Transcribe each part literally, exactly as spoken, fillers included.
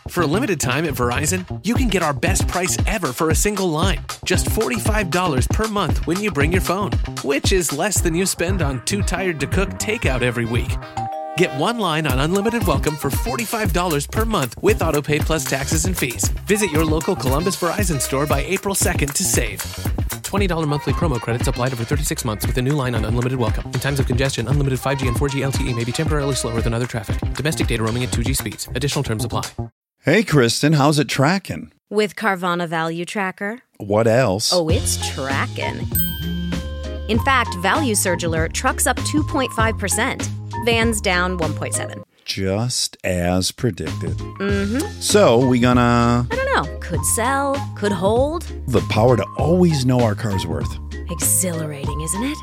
For a limited time at Verizon, you can get our best price ever for a single line. Just forty-five dollars per month when you bring your phone, which is less than you spend on Too Tired to Cook takeout every week. Get one line on Unlimited Welcome for forty-five dollars per month with AutoPay plus taxes and fees. Visit your local Columbus Verizon store by April second to save. twenty dollars monthly promo credits applied over thirty-six months with a new line on Unlimited Welcome. In times of congestion, unlimited five G and four G L T E may be temporarily slower than other traffic. Domestic data roaming at two G speeds. Additional terms apply. Hey, Kristen, how's it tracking? With Carvana Value Tracker. What else? Oh, it's tracking. In fact, Value Surge Alert trucks up two point five percent. Vans down one point seven. Just as predicted. Mm-hmm. So, we gonna... I don't know. Could sell, could hold. The power to always know our car's worth. Exhilarating, isn't it?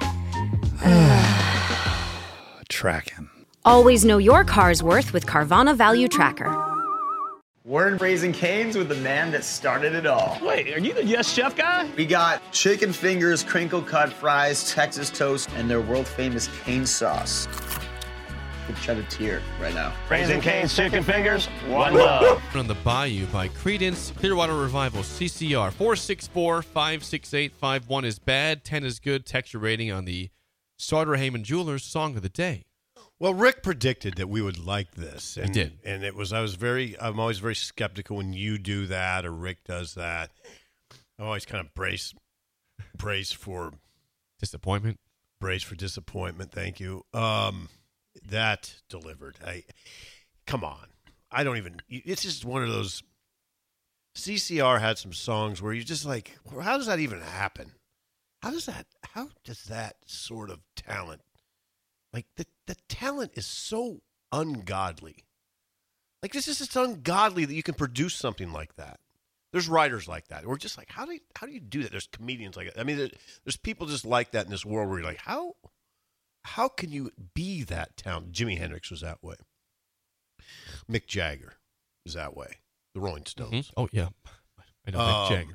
Tracking. Always know your car's worth with Carvana Value Tracker. We're in Raising Cane's with the man that started it all. Wait, are you the Yes Chef guy? We got chicken fingers, crinkle cut fries, Texas toast, and their world famous cane sauce. Could shed a tear right now. Raising Cane's chicken fingers, one love. On the Bayou by Creedence Clearwater Revival, C C R. four six four, five six eight, five one is bad, ten is good. Texture rating on the Sauter Heyman Jewelers Song of the Day. Well, Rick predicted that we would like this. And, he did. And it was, I was very, I'm always very skeptical when you do that or Rick does that. I always kind of brace, brace for disappointment. Brace for disappointment. Thank you. Um, that delivered. I, come on. I don't even, it's just one of those, C C R had some songs where you're just like, how does that even happen? How does that, how does that sort of talent, like the, the talent is so ungodly. Like this is just ungodly that you can produce something like that. There's writers like that. We're just like, how do you, how do you do that? There's comedians like that. I mean, there, there's people just like that in this world where you're like, how, how can you be that talented? Jimi Hendrix was that way. Mick Jagger was that way. The Rolling Stones. Mm-hmm. Oh yeah, I know um, Mick Jagger.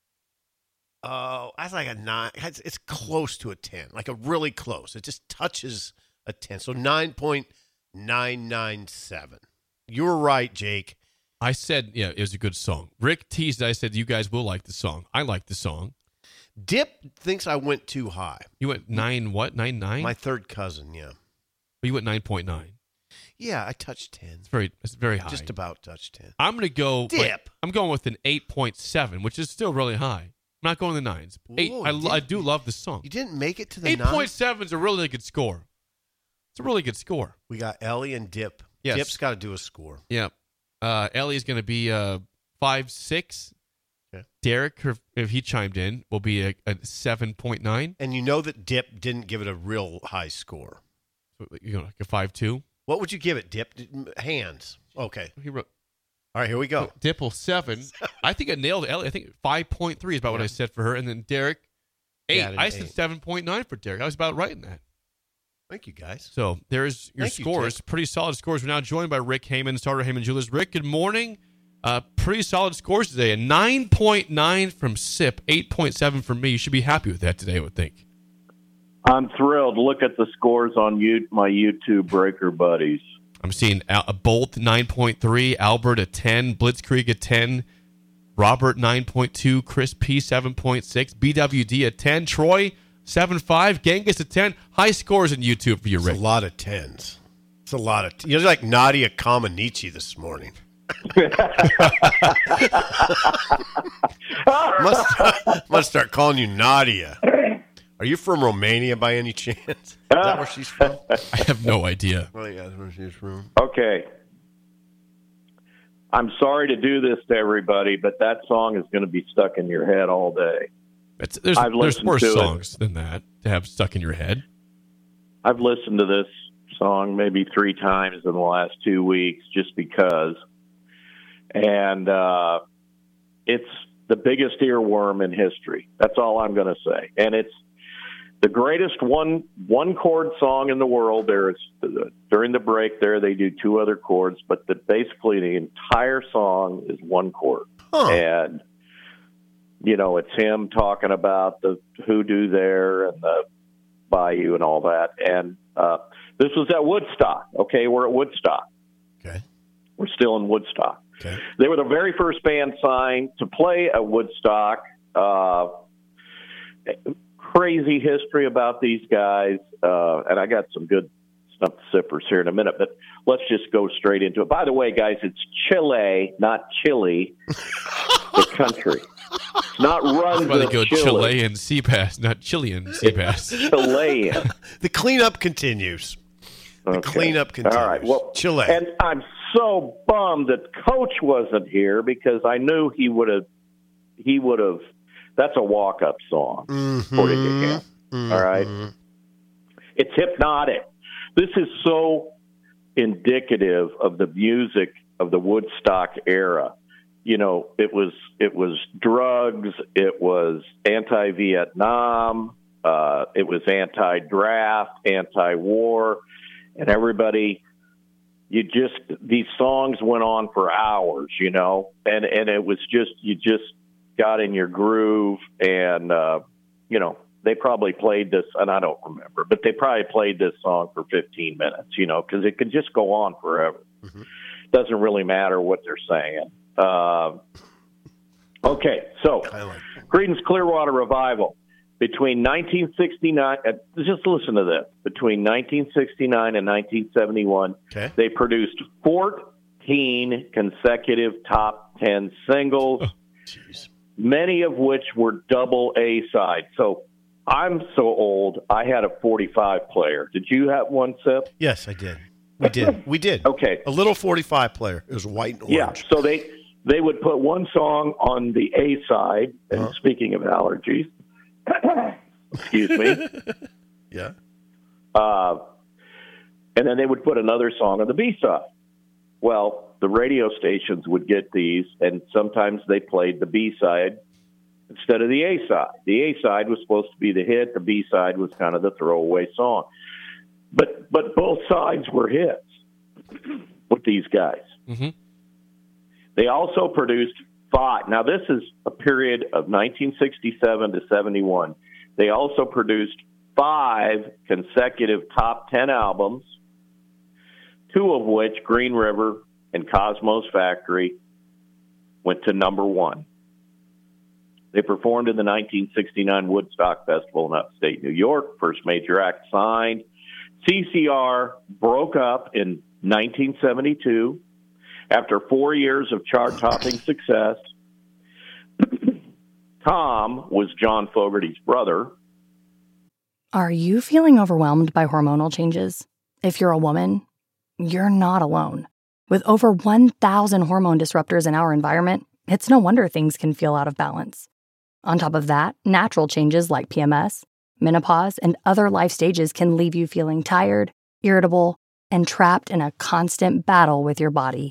Oh, that's like a nine. It's, it's close to a ten, like a really close. It just touches a ten. So nine point nine nine seven. You were right, Jake. I said, yeah, it was a good song. Rick teased. I said, you guys will like the song. I like the song. Dip thinks I went too high. You went nine what? Nine nine? My third cousin, yeah. Well, you went nine point nine. Yeah, I touched ten. It's very, it's very high. Just about touched ten. I'm going to go. Dip. Wait, I'm going with an eight point seven, which is still really high. I'm not going to the nines. Eight. Whoa, I, I do love the song. You didn't make it to the eight nines? eight point seven is a really good score. It's a really good score. We got Ellie and Dip. Yes. Dip's got to do a score. Yeah. Uh, Ellie's going to be uh, five six. Okay. Derek, if he chimed in, will be a, a seven point nine. And you know that Dip didn't give it a real high score. So, you know, like a five two. What would you give it, Dip? Hands. Okay. He wrote. All right, here we go. Dip will seven. I think I nailed Ellie. I think five point three is about yeah. what I said for her. And then Derek, eight. Yeah, I eight. said seven point nine for Derek. I was about right in that. Thank you, guys. So there's your Thank scores. You, pretty solid scores. We're now joined by Rick Heyman, Sauter Heyman Jewelers. Rick, good morning. Uh, pretty solid scores today. A nine point nine from S I P, eight point seven from me. You should be happy with that today, I would think. I'm thrilled. Look at the scores on you, my YouTube breaker buddies. I'm seeing a Bolt nine point three, Albert a ten, Blitzkrieg a ten, Robert nine point two, Chris P seven point six, B W D a ten, Troy seven point five, Genghis a ten. High scores in YouTube for you, Rick. It's a lot of tens. It's a lot of. T- You're like Nadia Comaneci this morning. must, must start calling you Nadia. Are you from Romania by any chance? Is that where she's from? I have no idea. Well, yeah, that's where she's from. Okay. I'm sorry to do this to everybody, but that song is going to be stuck in your head all day. It's, there's I've there's worse to songs it. than that to have stuck in your head. I've listened to this song maybe three times in the last two weeks just because. And uh, it's the biggest earworm in history. That's all I'm going to say. And it's the greatest one one chord song in the world. There's during the break there they do two other chords, but the, basically the entire song is one chord. Huh. And you know, it's him talking about the hoodoo there and the bayou and all that. And uh, this was at Woodstock. Okay, we're at Woodstock. Okay, we're still in Woodstock. Okay. They were the very first band signed to play at Woodstock. Uh, crazy history about these guys, uh, and I got some good stuff sippers here in a minute, but let's just go straight into it. By the way, guys, it's Chile, not Chile, the country. It's not run Why they to go Chile. Chilean Sea Pass, not Chilean Sea Pass. Chilean. The cleanup continues. The Okay. cleanup continues. All right. Well, Chile. And I'm so bummed that Coach wasn't here because I knew he would have. He would have. That's a walk-up song, Mm-hmm. according to him. Mm-hmm. All right. It's hypnotic. This is so indicative of the music of the Woodstock era. You know, it was it was drugs, it was anti-Vietnam, uh, it was anti-draft, anti-war, and everybody. You just these songs went on for hours, you know, and and it was just you just got in your groove, and uh, you know. They probably played this, and I don't remember, but they probably played this song for fifteen minutes, you know, because it could just go on forever. Mm-hmm. Doesn't really matter what they're saying. Uh, okay, so like Creedence Clearwater Revival. Between nineteen sixty-nine, uh, just listen to this, between nineteen sixty-nine and nineteen seventy-one, okay. They produced fourteen consecutive top ten singles, oh, many of which were double A sides. So I'm so old, I had a forty-five player. Did you have one, Sip? Yes, I did. We did. We did. Okay. A little forty-five player. It was white and orange. Yeah, so they they would put one song on the A side, and uh-huh. speaking of allergies, excuse me. Yeah. Uh, and then they would put another song on the B side. Well, the radio stations would get these, and sometimes they played the B side instead of the A side. The A side was supposed to be the hit. The B side was kind of the throwaway song. But but both sides were hits with these guys. Mm-hmm. They also produced five. Now, this is a period of nineteen sixty-seven to seventy-one. They also produced five consecutive top ten albums, two of which, Green River and Cosmo's Factory, went to number one. They performed in the nineteen sixty-nine Woodstock Festival in upstate New York, first major act signed. C C R broke up in nineteen seventy-two after four years of chart-topping success. Tom was John Fogerty's brother. Are you feeling overwhelmed by hormonal changes? If you're a woman, you're not alone. With over one thousand hormone disruptors in our environment, it's no wonder things can feel out of balance. On top of that, natural changes like P M S, menopause, and other life stages can leave you feeling tired, irritable, and trapped in a constant battle with your body.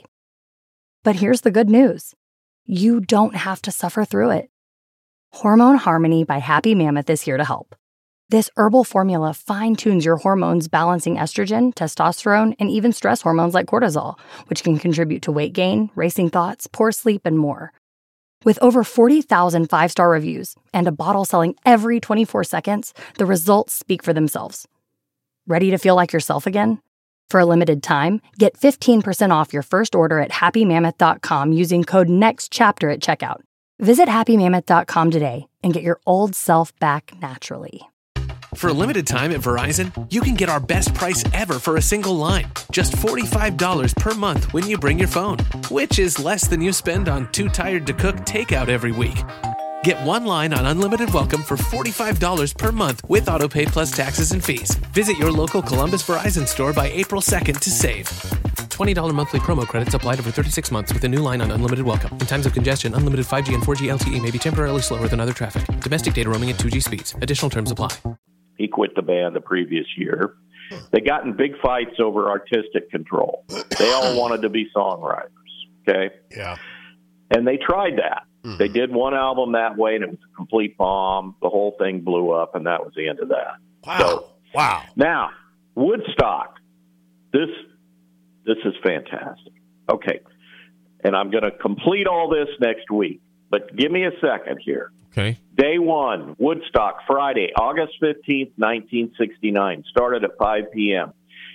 But here's the good news. You don't have to suffer through it. Hormone Harmony by Happy Mammoth is here to help. This herbal formula fine-tunes your hormones, balancing estrogen, testosterone, and even stress hormones like cortisol, which can contribute to weight gain, racing thoughts, poor sleep, and more. With over forty thousand five-star reviews and a bottle selling every twenty-four seconds, the results speak for themselves. Ready to feel like yourself again? For a limited time, get fifteen percent off your first order at happy mammoth dot com using code NEXTCHAPTER at checkout. Visit happy mammoth dot com today and get your old self back naturally. For a limited time at Verizon, you can get our best price ever for a single line. Just forty-five dollars per month when you bring your phone, which is less than you spend on Too Tired to Cook takeout every week. Get one line on Unlimited Welcome for forty-five dollars per month with AutoPay plus taxes and fees. Visit your local Columbus Verizon store by April second to save. twenty dollars monthly promo credits applied over thirty-six months with a new line on Unlimited Welcome. In times of congestion, unlimited five G and four G L T E may be temporarily slower than other traffic. Domestic data roaming at two G speeds. Additional terms apply. He quit the band the previous year. They got in big fights over artistic control. They all wanted to be songwriters, okay? Yeah. And they tried that. Mm-hmm. They did one album that way, and it was a complete bomb. The whole thing blew up, and that was the end of that. Wow. So, wow. Now, Woodstock. This this is fantastic. Okay. And I'm going to complete all this next week, but give me a second here. Okay. Day one, Woodstock, Friday, August fifteenth, nineteen sixty-nine. Started at five p.m.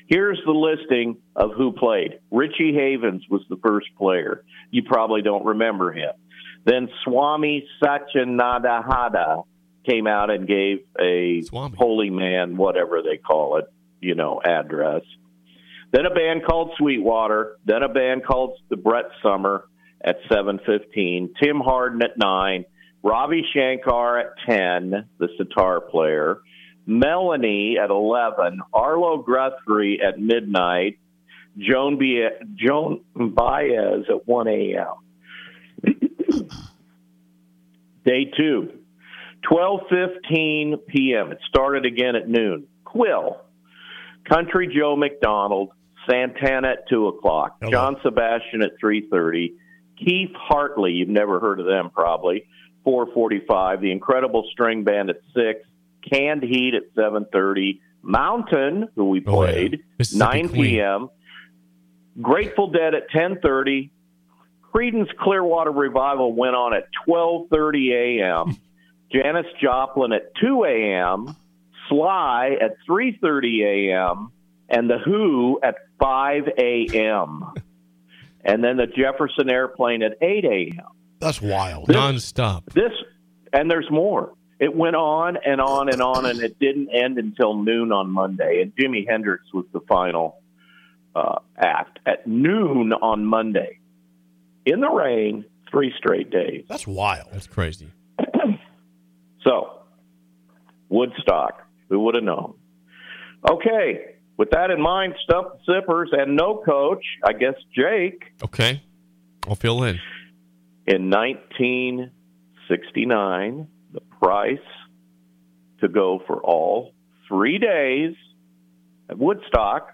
Here's the listing of who played. Richie Havens was the first player. You probably don't remember him. Then Swami Satyanadahada came out and gave a Swami. holy man, whatever they call it, you know, address. Then a band called Sweetwater. Then a band called the Brett Summer at seven fifteen. Tim Harden at nine. Ravi Shankar at ten, the sitar player. Melanie at eleven. Arlo Guthrie at midnight. Joan, B- Joan Baez at one a.m. Day two, twelve fifteen p.m. It started again at noon. Quill. Country Joe McDonald. Santana at two o'clock. Hello. John Sebastian at three thirty. Keith Hartley, you've never heard of them probably, four forty-five. The Incredible String Band at six. Canned Heat at seven thirty. Mountain, who we Oh, yeah. played, Mississippi nine Queen. p.m. Grateful Dead at ten thirty. Creedence Clearwater Revival went on at twelve thirty a.m. Janis Joplin at two a.m. Sly at three thirty a.m. and The Who at five a.m. and then the Jefferson Airplane at eight a.m. That's wild. Non-stop. This, and there's more. It went on and on and on, and it didn't end until noon on Monday. And Jimi Hendrix was the final uh, act at noon on Monday. In the rain, three straight days. That's wild. That's crazy. So, Woodstock, who would have known? Okay, with that in mind, Stump Zippers and no coach, I guess Jake, Okay. I'll fill in. in nineteen sixty-nine, the price to go for all three days at Woodstock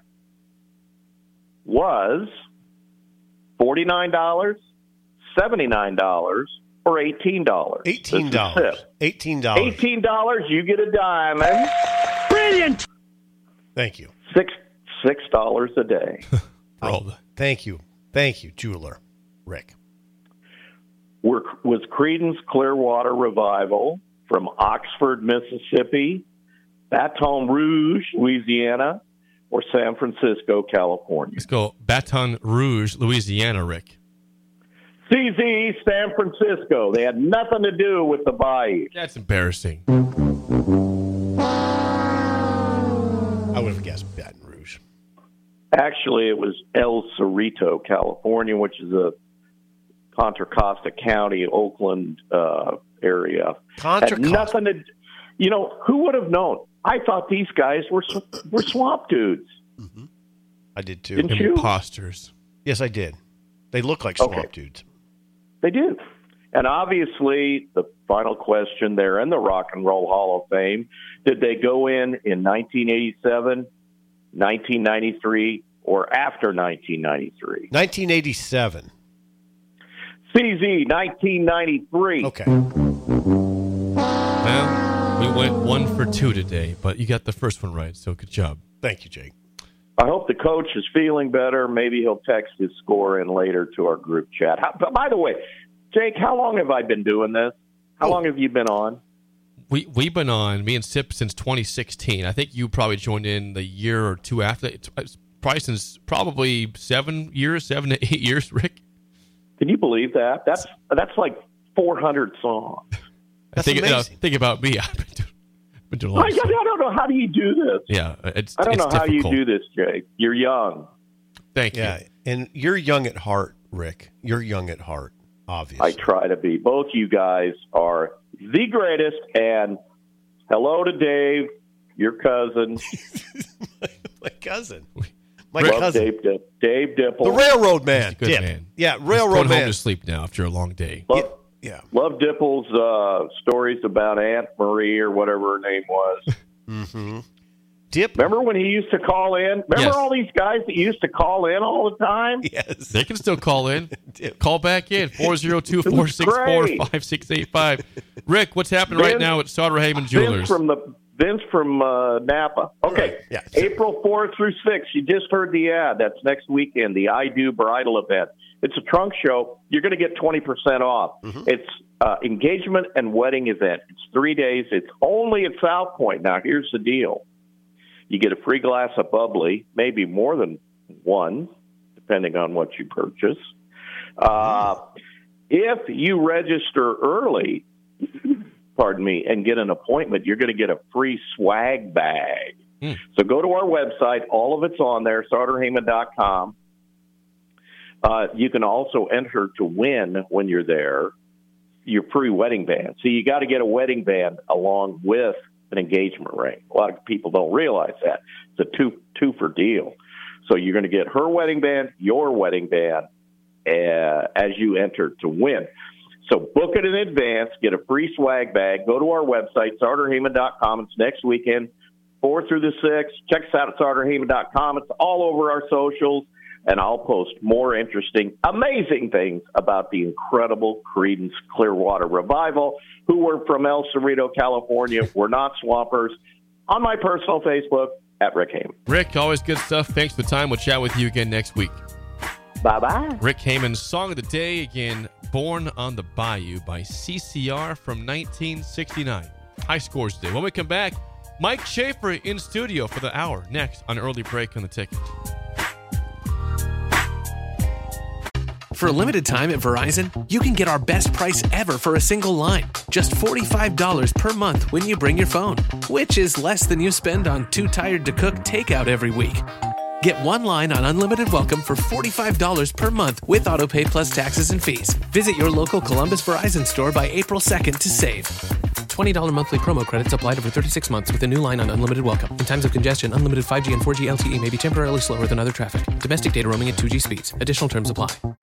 was forty-nine dollars, seventy-nine dollars, or eighteen dollars. Eighteen This is dollars. it. Eighteen dollars. eighteen dollars, you get a diamond. Brilliant. Thank you. Six six dollars a day. For all the, Thank you. Thank you, jeweler Rick. Were, was Creedence Clearwater Revival from Oxford, Mississippi, Baton Rouge, Louisiana, or San Francisco, California? let's go Baton Rouge, Louisiana, Rick. C Z, San Francisco. They had nothing to do with the Bayou. That's embarrassing. I would have guessed Baton Rouge. Actually, it was El Cerrito, California, which is a Contra Costa County, Oakland uh, area. Contra Had Costa. nothing to. You know, who would have known? I thought these guys were sw- were swamp dudes. I did too. Didn't you? Imposters. Yes, I did. They look like Okay. swamp dudes. They do. And obviously, the final question there in the Rock and Roll Hall of Fame, did they go in in nineteen eighty-seven, nineteen ninety-three, or after nineteen ninety-three? nineteen eighty-seven. C Z, nineteen ninety-three. Okay. Well, we went one for two today, but you got the first one right, so good job. Thank you, Jake. I hope the coach is feeling better. Maybe he'll text his score in later to our group chat. How, but by the way, Jake, how long have I been doing this? How Oh. long have you been on? We we've been on me and Sip since twenty sixteen. I think you probably joined in the year or two after. It's, it's probably since probably seven years, seven to eight years. Rick, Can you believe that? That's that's like four hundred songs. I think, amazing. uh, think about me. I've been doing, been doing a I, lot of I don't know. How do you do this? Yeah, it's. I don't it's know how you difficult. do this, Jake. You're young. Thank Yeah, you. and you're young at heart, Rick. You're young at heart, obviously. I try to be. Both you guys are the greatest. And hello to Dave, your cousin. My cousin. My Rick- Love cousin. Dave, Dip, Dave Dipple. The railroad man. He's a good Dip. man. Yeah, He's railroad going home man. to sleep now after a long day. Love, Yeah. love Dipple's uh, stories about Aunt Marie or whatever her name was. Mm-hmm. Dip. Remember when he used to call in? Remember Yes. all these guys that used to call in all the time? Yes. They can still call in. Dip. Call back in four oh two, four six four, great. five six eight five. Rick, what's happening right Vince- now at Sauter Haven Vince Jewelers? from the Vince from uh, Napa. Okay, Yeah. April fourth through sixth. You just heard the ad. That's next weekend. The I Do Bridal event. It's a trunk show. You're going to get twenty percent off. Mm-hmm. It's uh, engagement and wedding event. It's three days. It's only at South Point. Now, here's the deal. You get a free glass of bubbly, maybe more than one, depending on what you purchase. Uh, if you register early, pardon me, and get an appointment, you're going to get a free swag bag. Hmm. So go to our website. All of it's on there, Sartor Hamann dot com. Uh, you can also enter to win when you're there your free wedding band. So you got to get a wedding band along with an engagement ring. A lot of people don't realize that. It's a two two for deal. So you're going to get her wedding band, your wedding band, uh, as you enter to win. So book it in advance, get a free swag bag. Go to our website, Sartor Hamann dot com. It's next weekend, four through the sixth. Check us out at Sartor Hamann dot com. It's all over our socials. And I'll post more interesting, amazing things about the incredible Creedence Clearwater Revival, who were from El Cerrito, California. We're not swampers. On my personal Facebook, at Rick Hamann. Rick, always good stuff. Thanks for the time. We'll chat with you again next week. Bye-bye. Rick Hamann, Song of the Day, again, Born on the Bayou by C C R from nineteen sixty-nine. High scores today. When we come back, Mike Schaefer in studio for the hour. Next on Early Break on the Ticket. For a limited time at Verizon, you can get our best price ever for a single line. Just forty-five dollars per month when you bring your phone, which is less than you spend on Too Tired to Cook takeout every week. Get one line on Unlimited Welcome for forty-five dollars per month with AutoPay plus taxes and fees. Visit your local Columbus Verizon store by April second to save. twenty dollars monthly promo credits applied over thirty-six months with a new line on Unlimited Welcome. In times of congestion, unlimited five G and four G L T E may be temporarily slower than other traffic. Domestic data roaming at two G speeds. Additional terms apply.